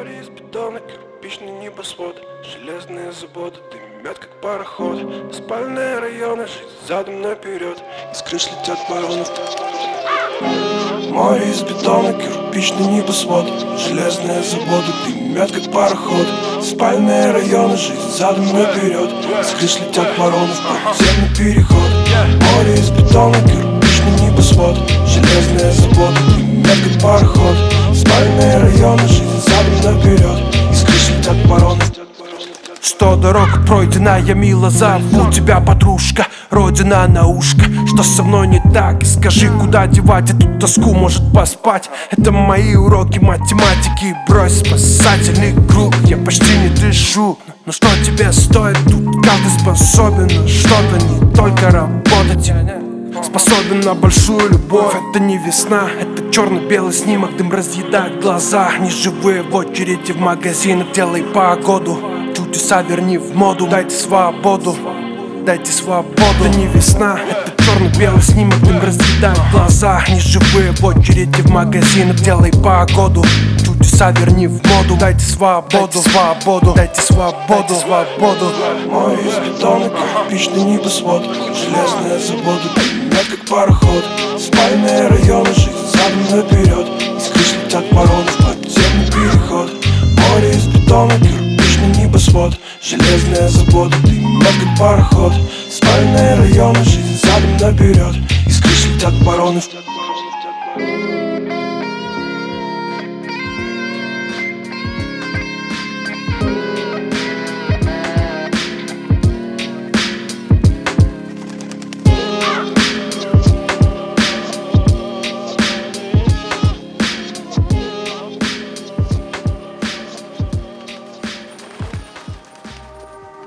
Море из бетона, кирпичный небосвод, железные заводы дымят как пароход. Спальные районы, жизнь задом наперед, из крыш летят вороны. Море из бетона, кирпичный небосвод, железные заводы дымят как пароход. Спальные районы, жизнь задом наперед, из крыш летят вороны в подземный переход. Море из бетона, кирпичный небосвод, железные заводы дымят как пароход. Спальные районы, жизнь задом наперед, из крыш летят вороны. 100 дорог пройдена, я мило зову тебя, подружка, родина на ушко. Что со мной не так? И скажи, куда девать эту тоску, может поспать? Это мои уроки математики, брось спасательный круг. Я почти не дышу, но что тебе стоит? Тут каждый способен на что-то, не только работать. Способен на большую любовь, это не весна, это черно-белый снимок, дым разъедает глаза. Неживые в очереди в магазинах, делай погоду, чудеса верни в моду. Дайте свободу, дайте свободу. Это не весна, это черно-белый снимок, дым разъедает глаза. Неживые в очереди в магазинах, делай погоду, чудеса верни в моду. Дайте свободу, свободу, дайте свободу, свободу. Море из бетона, кирпичный небосвод, железные заводы дымят как пароход. Спальные районы, жизнь задом наперед, из крыш летят вороны в подземный переход. Море из бетона, кирпичный небосвод, железные заводы дымят как пароход. Спальные районы, жизнь задом наперед, из крыш летят вороны.